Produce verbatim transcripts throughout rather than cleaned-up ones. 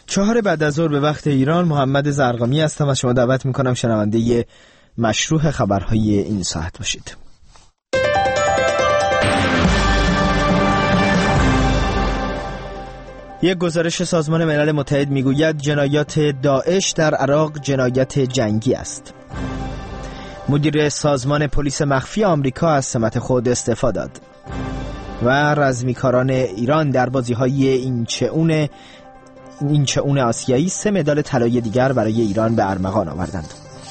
چهار بعد از ظهر به وقت ایران، محمد زرقامی هستم. از شما دعوت میکنم شنونده مشروح خبرهای این ساعت باشید. یک گزارش سازمان ملل متحد میگوید جنایات داعش در عراق جنایت جنگی است. مدیر سازمان پلیس مخفی آمریکا از سمت خود استعفا داد. و رزمیکاران ایران در بازی‌های اینچئون اینچئون آسیایی سه مدال طلای دیگر برای ایران به ارمغان آوردند.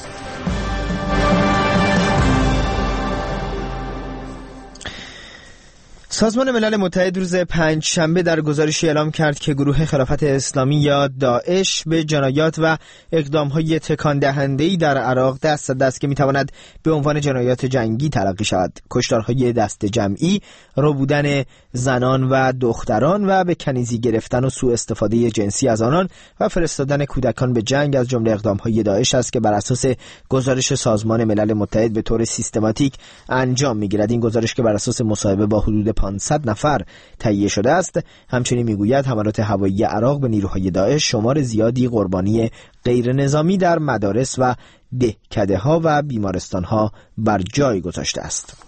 سازمان ملل متحد روز پنج شنبه در گزارشی اعلام کرد که گروه خلافت اسلامی یا داعش به جنایات و اقدام‌های تکان دهنده‌ای در عراق دست داده است که می‌تواند به عنوان جنایات جنگی تلقی شود. کشتارهای دست جمعی، ربودن زنان و دختران و به کنیزی گرفتن و سوء استفاده جنسی از آنان و فرستادن کودکان به جنگ از جمله اقدام‌های داعش است که بر اساس گزارش سازمان ملل متحد به طور سیستماتیک انجام می‌گیرد. این گزارش که بر اساس مصاحبه با حدود پانصد نفر تهیه شده است، همچنین میگوید حملات هوایی عراق به نیروهای داعش شمار زیادی قربانی غیر نظامی در مدارس و دهکده‌ها و بیمارستان‌ها بر جای گذاشته است.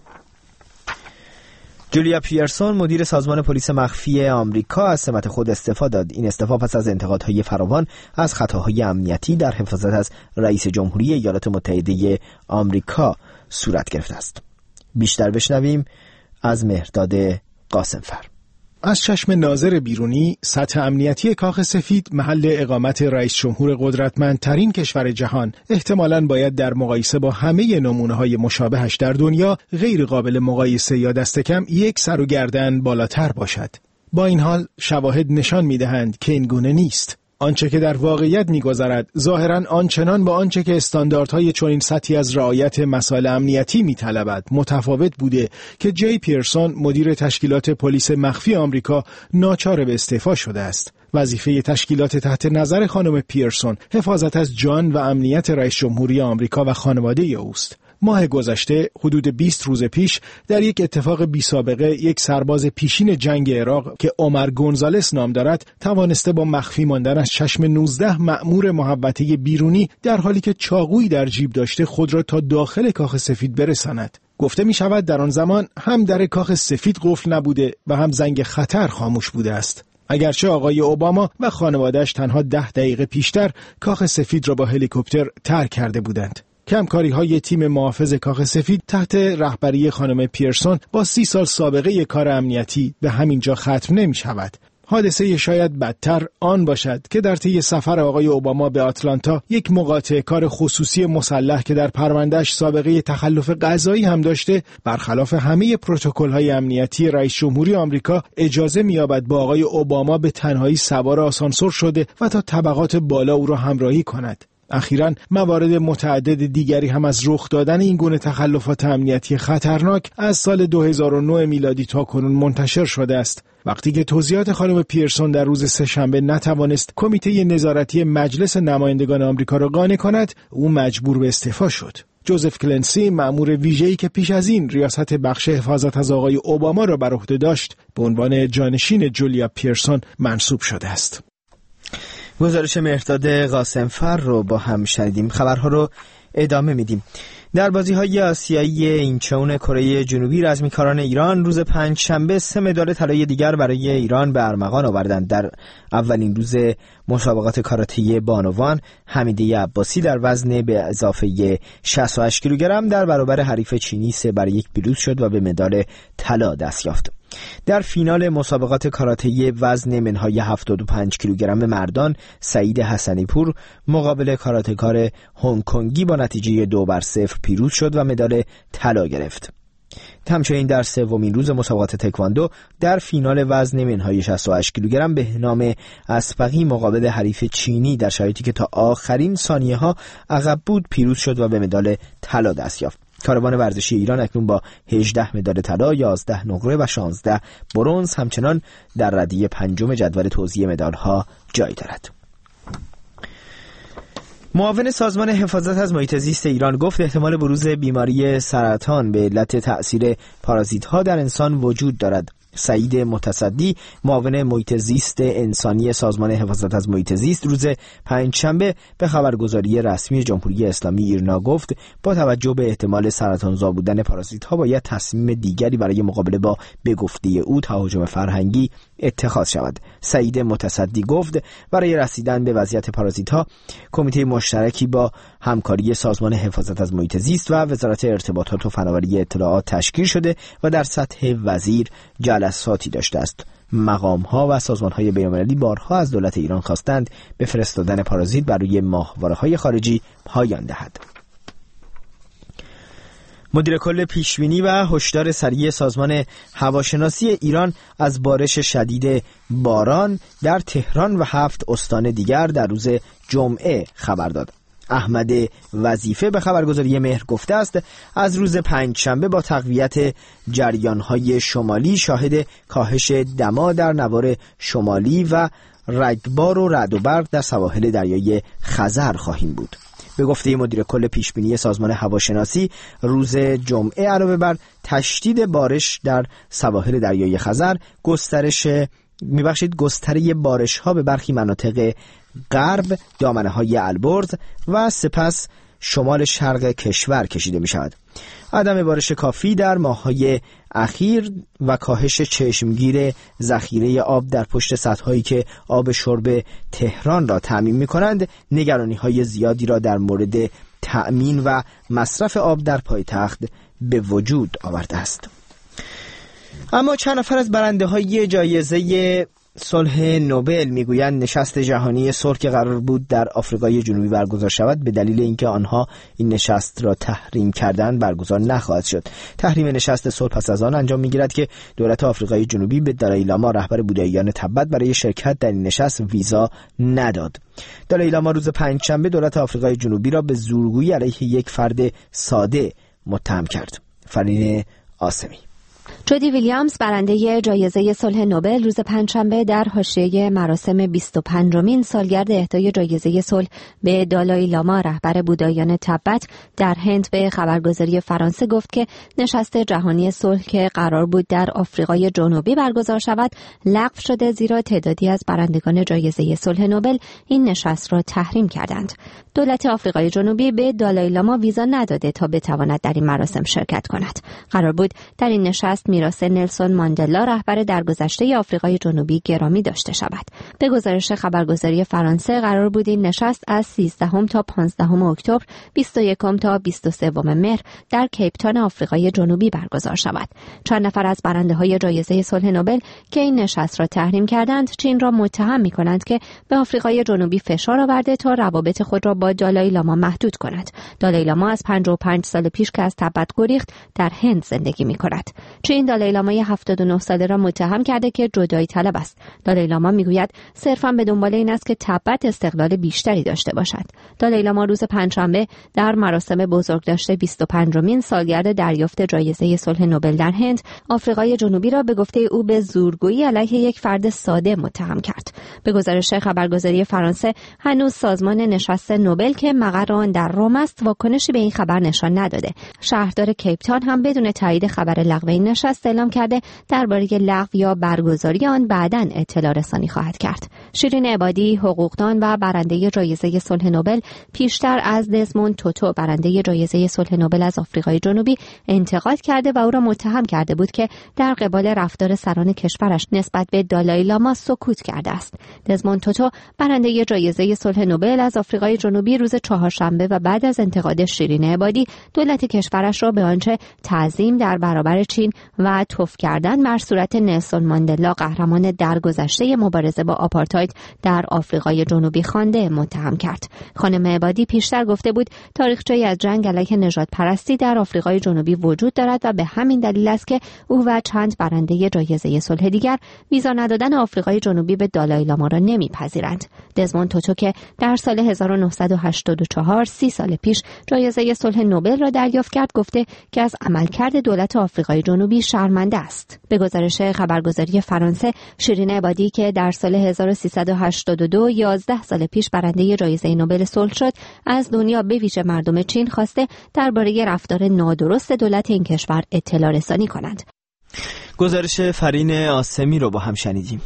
جولیا پیرسون، مدیر سازمان پلیس مخفی آمریکا، از سمت خود استعفا داد. این استعفا پس از انتقادهای فراوان از خطاهای امنیتی در حفاظت از رئیس جمهوری ایالات متحده آمریکا صورت گرفته است. بیشتر بشنویم از مهرداد قاسمفر. از چشم ناظر بیرونی، سطح امنیتی کاخ سفید، محل اقامت رئیس جمهور قدرتمندترین کشور جهان، احتمالاً باید در مقایسه با همه نمونه‌های مشابهش در دنیا غیر قابل مقایسه یا دست کم یک سر و گردن بالاتر باشد. با این حال شواهد نشان می‌دهند که این گونه نیست. آنچه که در واقعیت می‌گذرد ظاهراً آنچنان با آنچه که استانداردهای چنین سطحی از رعایت مسائل امنیتی می‌طلبد متفاوت بوده که جی پیرسون، مدیر تشکیلات پلیس مخفی آمریکا، ناچار به استعفا شده است. وظیفه تشکیلات تحت نظر خانم پیرسون حفاظت از جان و امنیت رئیس جمهوری آمریکا و خانواده اوست. ماه گذشته حدود بیست روز پیش در یک اتفاق بی سابقه یک سرباز پیشین جنگ عراق که عمر گونزالس نام دارد توانسته با مخفی ماندن از چشم نوزده مأمور محوطه بیرونی در حالی که چاقویی در جیب داشته خود را تا داخل کاخ سفید برساند. گفته می شود در آن زمان هم در کاخ سفید قفل نبوده و هم زنگ خطر خاموش بوده است. اگرچه آقای اوباما و خانواده‌اش تنها ده دقیقه پیشتر کاخ سفید را با هلیکوپتر ترک کرده بودند. کمکاری های تیم محافظ کاخ سفید تحت رهبری خانم پیرسون با سی سال سابقه کار امنیتی به همین جا ختم نمی شود. حادثه شاید بدتر آن باشد که در طی سفر آقای اوباما به آتلانتا یک مقاطع کار خصوصی مسلح که در پروندهش سابقه تخلف قضایی هم داشته، برخلاف همه پروتکل‌های امنیتی رئیس جمهوری آمریکا اجازه می‌یابد با آقای اوباما به تنهایی سوار آسانسور شده و تا طبقات بالا او را همراهی کند. اخیراً موارد متعدد دیگری هم از رخ دادن این گونه تخلفات امنیتی خطرناک از سال دو هزار و نه میلادی تا کنون منتشر شده است. وقتی که توضیحات خانم پیرسون در روز سه‌شنبه نتوانست کمیته نظارتی مجلس نمایندگان آمریکا را قانع کند، او مجبور به استعفا شد. جوزف کلنسی، مأمور ویژه‌ای که پیش از این ریاست بخش حفاظت از آقای اوباما را بر عهده داشت، به عنوان جانشین جولیا پیرسون منصوب شده است. گزارش مهرداد قاسمفر رو با هم شنیدیم. خبرها رو ادامه میدیم. در بازی‌های آسیایی اینچئون کره جنوبی، رزمیکاران ایران روز پنج شنبه سه مدال طلای دیگر برای ایران به ارمغان آوردند. در اولین روز مسابقات کاراته بانوان، حمیده عباسی در وزن به اضافه شصت و هشت کیلوگرم در برابر حریف چینی سه بر یک پیروز شد و به مدال طلا دست یافت. در فینال مسابقات کاراته وزن منهای هفتاد و پنج کیلوگرم مردان، سعید حسنی پور مقابل کاراته‌کار هنگ کنگی با نتیجه دو بر صفر پیروز شد و مدال طلا گرفت. همچنین در سومین روز مسابقات تکواندو در فینال وزن منهای شصت و هشت کیلوگرم بهنام اسبقی مقابل حریف چینی در شرایطی که تا آخرین ثانیه ها عقب بود پیروز شد و به مدال طلا دست یافت. کاروان ورزشی ایران اکنون با هجده مدال طلا، یازده نقره و شانزده برنز همچنان در ردیف پنجم جدول توزیع مدال‌ها جای دارد. معاون سازمان حفاظت از محیط زیست ایران گفت احتمال بروز بیماری سرطان به علت تأثیر پارازیت‌ها در انسان وجود دارد. سعید متصدی، معاون محیط زیست انسانی سازمان حفاظت از محیط زیست، روز پنجشنبه به خبرگزاری رسمی جمهوری اسلامی ایرنا گفت با توجه به احتمال سرطانزا بودن پارازیت‌ها باید تصمیم دیگری برای مقابله با به گفته او تهاجم فرهنگی اتخاذ شود. سعید متصدی گفت برای رسیدن به وضعیت پارازیت‌ها کمیته مشترکی با همکاری سازمان حفاظت از محیط زیست و وزارت ارتباطات و فناوری اطلاعات تشکیل شده و در سطح وزیر جلساتی داشته است. مقام‌ها و سازمان‌های بین‌المللی بارها از دولت ایران خواستند به فرستادن پارازیت بر روی ماهواره‌های خارجی پایان دهد. مدیر کل پیشبینی و هشدار سریع سازمان هواشناسی ایران از بارش شدید باران در تهران و هفت استان دیگر در روز جمعه خبر داد. احمد وظیفه به خبرگزاری مهر گفته است از روز پنجشنبه با تقویت جریان‌های شمالی شاهد کاهش دما در نوار شمالی و رگبار و رعد و برق در سواحل دریای خزر خواهیم بود. به گفته مدیر کل پیشبینی سازمان هواشناسی روز جمعه علاوه بر تشدید بارش در سواحل دریای خزر، گسترش میبخشید گستره بارش ها به برخی مناطق غرب، دامنه های البرز و سپس شمال شرق کشور کشیده می شود. عدم بارش کافی در ماه‌های اخیر و کاهش چشمگیر ذخیره آب در پشت سدهایی که آب شرب تهران را تأمین می‌کنند، نگرانی‌های زیادی را در مورد تأمین و مصرف آب در پایتخت به وجود آورده است. اما چند نفر از برنده‌های جایزه صلح نوبل میگویند نشست جهانی صلح که قرار بود در آفریقای جنوبی برگزار شود به دلیل اینکه آنها این نشست را تحریم کردند برگزار نخواهد شد. تحریم نشست صلح پس از آن انجام میگیرد که دولت آفریقای جنوبی به دالای لاما رهبر بوداییان تبت برای شرکت در این نشست ویزا نداد. دالای لاما روز پنجشنبه دولت آفریقای جنوبی را به زورگویی علیه یک فرد ساده متهم کرد. فرین آسمی. جودی ویلیامز برنده جایزه صلح نوبل روز پنجشنبه در حاشیه مراسم بیست و پنجمین سالگرد اهدای جایزه صلح به دالای لاما رهبر بودایان تبت در هند به خبرگزاری فرانسه گفت که نشست جهانی صلح که قرار بود در آفریقای جنوبی برگزار شود لغو شده، زیرا تعدادی از برندگان جایزه صلح نوبل این نشست را تحریم کردند. دولت آفریقای جنوبی به دالای لاما ویزا نداده تا بتواند در این مراسم شرکت کند. قرار بود در این نشست میراث نلسون ماندلا رهبر درگذشته آفریقای جنوبی گرامی داشته شود. به گزارش خبرگزاری فرانسه قرار بود این نشست از سیزدهم تا پانزدهم اکتبر، بیست و یکم تا بیست و سوم مهر در کیپ تاون آفریقای جنوبی برگزار شود. چند نفر از برنده‌های جایزه صلح نوبل که این نشست را تحریم کردند، چین را متهم می‌کنند که به آفریقای جنوبی فشار آورده تا روابط خود را با دالای لاما محدود کند. دالای لاما از پنجاه و پنج سال پیش که از تبت گریخت در هند زندگی می‌کند. چین دالای لامای هفتاد و نه ساله را متهم کرده که جدایی طلب است. دالای لاما میگوید صرفاً به دنبال این است که تبت استقلال بیشتری داشته باشد. دالای لاما روز پنجشنبه در مراسم بزرگداشت بیست و پنجمین سالگرد دریافت جایزه صلح نوبل در هند، آفریقای جنوبی را به گفته او به زورگویی علیه یک فرد ساده متهم کرد. به گزارش خبرگزاری فرانسه، هنوز سازمان نشست نوبل که مقر آن در روم است واکنشی به این خبر نشان نداده. شهردار کیپ تاون هم بدون تایید خبر لغو این نشست اعلام کرده درباره لغو یا برگزاری آن بعداً اطلاع رسانی خواهد کرد. شیرین عبادی، حقوقدان و برنده جایزه صلح نوبل، پیشتر از دزموند توتو برنده جایزه صلح نوبل از آفریقای جنوبی انتقاد کرده و او را متهم کرده بود که در قبال رفتار سران کشورش نسبت به دالای لاما سکوت کرده است. دزموند توتو برنده جایزه صلح نوبل از آفریقای جنوبی روز چهارشنبه و بعد از انتقاد شیرین عبادی دولت کشورش را به آنچه تعظیم در برابر چین و توف کردن بر صورت نلسون ماندلا قهرمان درگذشته مبارزه با آپارتاید در آفریقای جنوبی خوانده متهم کرد. خانم عبادی پیشتر گفته بود تاریخچه‌ای از جنگ علیه نژاد پرستی در آفریقای جنوبی وجود دارد و به همین دلیل است که او و چند برنده جایزه صلح دیگر ویزا ندادن آفریقای جنوبی به دالای لاما را نمیپذیرند. دزموند توتو که در سال هزار و نهصد و هشتاد و چهار، سی سال پیش جایزه صلح نوبل را دریافت کرد، گفته که از عملکرد دولت آفریقای جنوبی شرمنده است. به گزارش خبرگزاری فرانسه، شیرین عبادی که در سال هزار و سیصد و هشتاد و دو، یازده سال پیش برنده جایزه نوبل صلح شد، از دنیا به ویژه مردم چین خواسته درباره رفتار نادرست دولت این کشور اطلاع رسانی کنند. گزارش فرین آسمی رو با هم شنیدیم.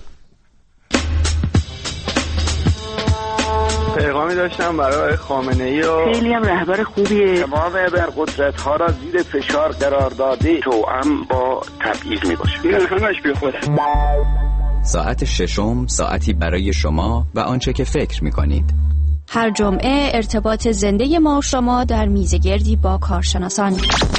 پیغامی داشتم برای خامنه‌ای و خیلی هم رهبر خوبیه. تمام ابرقدرت‌ها را زیر فشار قرار داده، توأم با تبعیض میباشه. این همش بیخوده. ساعت ششم، ساعتی برای شما و آنچه که فکر می‌کنید. هر جمعه ارتباط زنده ما و شما در میزگردی با کارشناسان.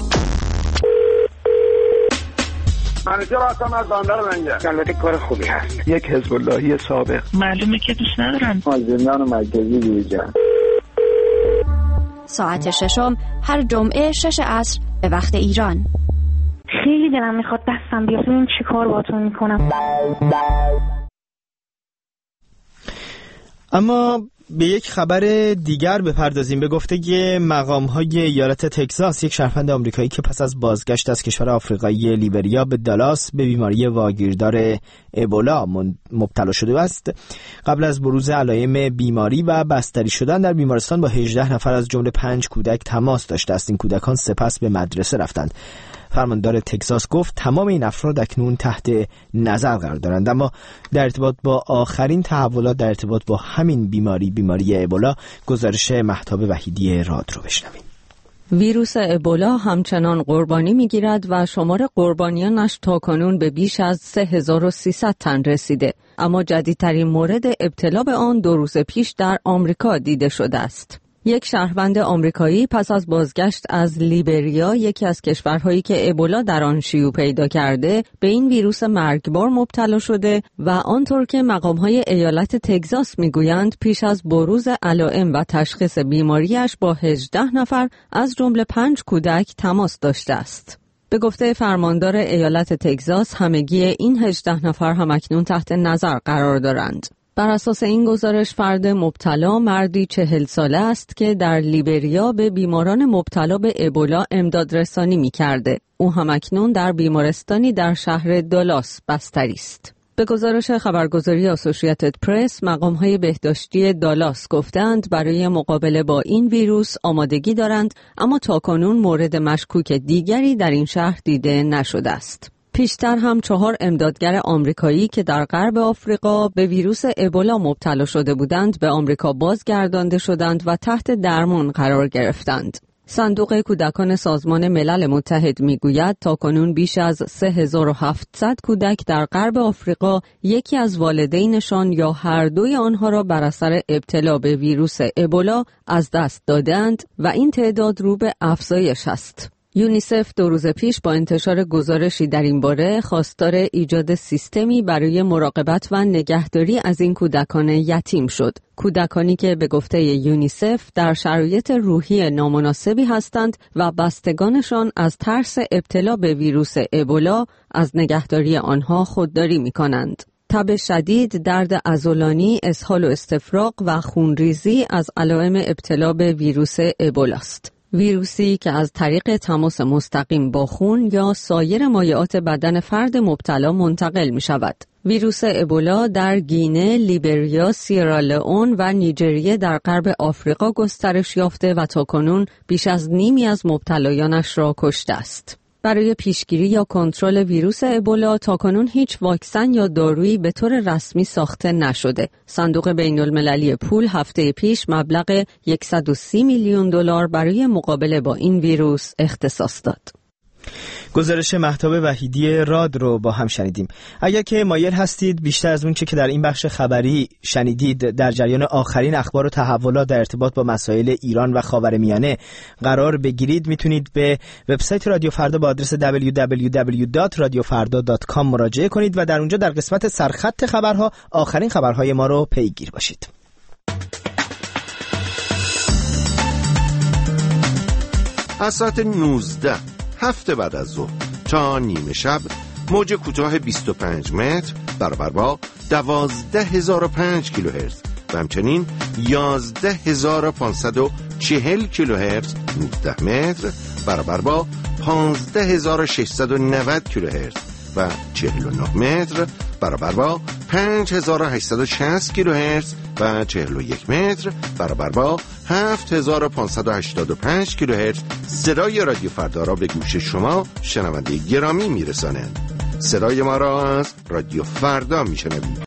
منیجر هستم از بندر منجر. البته کار خوبی هست. یک حزب اللهی سابق. معلومه که دوست ندارن. از زندان مرکزی بیرون. ساعت ششم هر جمعه شش عصر به وقت ایران. خیلی دلم میخواد دستم بیاد ببین چی کار باهاتون میکنم. اما به یک خبر دیگر بپردازیم. به گفته مقام‌های ایالت تگزاس، یک شهروند آمریکایی که پس از بازگشت از کشور آفریقایی لیبریا به دالاس به بیماری واگیردار ابولا مبتلا شده است، قبل از بروز علائم بیماری و بستری شدن در بیمارستان با هجده نفر از جمله پنج کودک تماس داشته است. این کودکان سپس به مدرسه رفتند. فرماندار تگزاس گفت تمام این افراد اکنون تحت نظر قرار دارند. اما در ارتباط با آخرین تحولات در ارتباط با همین بیماری بیماری ابولا، گزارش مهتاب وحیدی راد رو بشنویم. ویروس ابولا همچنان قربانی میگیرد و شمار قربانیانش تاکنون به بیش از سه هزار و سیصد تن رسیده. اما جدیدترین مورد ابتلا به آن دو روز پیش در آمریکا دیده شده است. یک شهروند آمریکایی پس از بازگشت از لیبریا، یکی از کشورهایی که ابولا در آن شیوع پیدا کرده، به این ویروس مرگبار مبتلا شده و آنطور که مقام‌های ایالت تگزاس میگویند پیش از بروز علائم و تشخیص بیماریش با هجده نفر از جمله پنج کودک تماس داشته است. به گفته فرماندار ایالت تگزاس، همگی این هجده نفر هم اکنون تحت نظر قرار دارند. بر اساس این گزارش، فرد مبتلا مردی چهل ساله است که در لیبریا به بیماران مبتلا به ابولا امداد رسانی می کرده. او هم اکنون در بیمارستانی در شهر دالاس بستری است. به گزارش خبرگزاری آسوشییتد پرس، مقام‌های بهداشتی دالاس گفتند برای مقابله با این ویروس آمادگی دارند، اما تاکنون مورد مشکوک دیگری در این شهر دیده نشده است. پیشتر هم چهار امدادگر آمریکایی که در غرب آفریقا به ویروس ابولا مبتلا شده بودند به آمریکا بازگردانده شدند و تحت درمان قرار گرفتند. صندوق کودکان سازمان ملل متحد میگوید تاکنون بیش از سه هزار و هفتصد کودک در غرب آفریقا یکی از والدینشان یا هر دوی آنها را بر اثر ابتلا به ویروس ابولا از دست دادند و این تعداد رو به افزایش است. یونیسف دو روز پیش با انتشار گزارشی در این باره خواستار ایجاد سیستمی برای مراقبت و نگهداری از این کودکان یتیم شد. کودکانی که به گفته یونیسف در شرایط روحی نامناسبی هستند و بستگانشان از ترس ابتلا به ویروس ابولا از نگهداری آنها خودداری می کنند. تب شدید، درد عضلانی، اسهال و استفراغ و خونریزی از علائم ابتلا به ویروس ابولا است. ویروسی که از طریق تماس مستقیم با خون یا سایر مایعات بدن فرد مبتلا منتقل می شود. ویروس ابولا در گینه، لیبریا، سیرالئون و نیجریه در غرب آفریقا گسترش یافته و تاکنون بیش از نیمی از مبتلایانش را کشته است. برای پیشگیری یا کنترل ویروس ابولا تاکنون هیچ واکسن یا دارویی به طور رسمی ساخته نشده. صندوق بین المللی پول هفته پیش مبلغ صد و سی میلیون دلار برای مقابله با این ویروس اختصاص داد. گزارش مهتاب وحیدی راد رو با هم شنیدیم. اگر که مایل هستید بیشتر از اون چه که در این بخش خبری شنیدید در جریان آخرین اخبار و تحولات در ارتباط با مسائل ایران و خاورمیانه قرار بگیرید، میتونید به وبسایت رادیو فردا با آدرس دبلیو دبلیو دبلیو دات رادیو فردا دات کام مراجعه کنید و در اونجا در قسمت سرخط خبرها آخرین خبرهای ما رو پیگیر باشید. از ساعت نوزده هفته بعد از ظهر تا نیمه شب موج کوتاه بیست و پنج متر برابر با دوازده هزار و پنج کیلوهرتز و همچنین یازده هزار و پانصد و چهل کیلوهرتز نوزده متر برابر با پانزده هزار و ششصد و نود کیلوهرتز و چهل و نه متر برابر با پنج هزار و هشتصد و شصت کیلوهرتز و چهل و یک متر برابر با هفت هزار و پانصد و هشتاد و پنج کیلوهرتز صدای رادیو فردا را به گوش شما شنونده گرامی میرسانند. صدای ما را از رادیو فردا میشنوید.